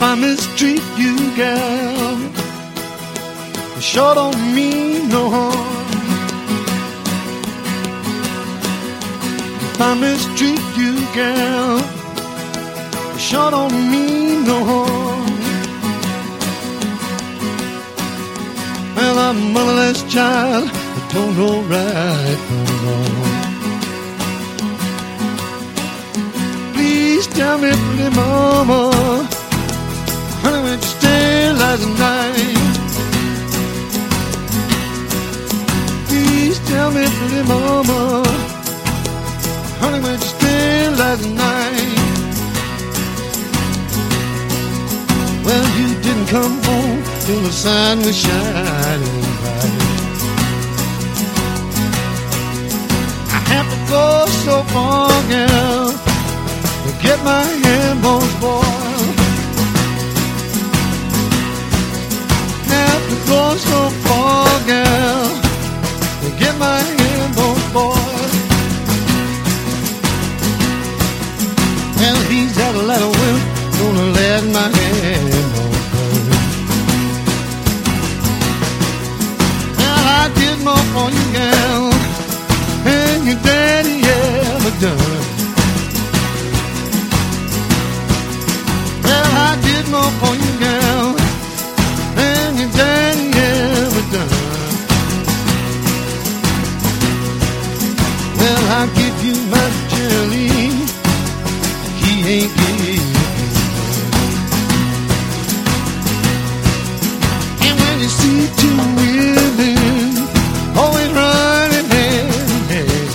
I mistreat you, girl, it sure don't mean no harm. If I mistreat you, girl, it sure don't mean no harm. Well, I'm a motherless child, I don't know right from wrong. Please tell me, pretty mama, honey, where'd you stay last night? Please tell me, pretty mama, honey, where'd you stay last night? Well, you didn't come home till the sun was shining bright. I have to go so far, girl, to get my hand bones boiled. Have to go so far, girl, to get my hand bones boiled. Well, he's got a lot of will, gonna let my hand bones burn. Well, I did more for you, girl, than your daddy ever done. Well, I did more for you, girl, than your daddy ever done. Well, I'll give you my jelly, he ain't give you none. And when you see two women always running hand in hand,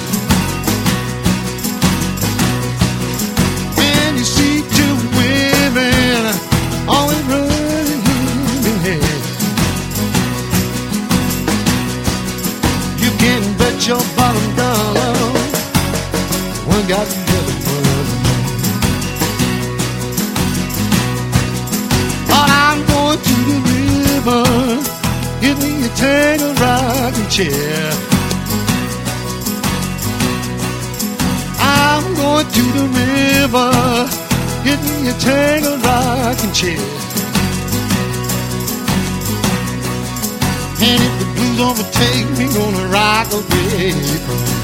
when you see two women always running hand in hand, you can bet your bottom dollar one got the other one. But I'm going to the river, give me a tangled rocking chair. I'm going to the river, get me a tangled rocking chair. And if the blues overtake me, gonna rock away from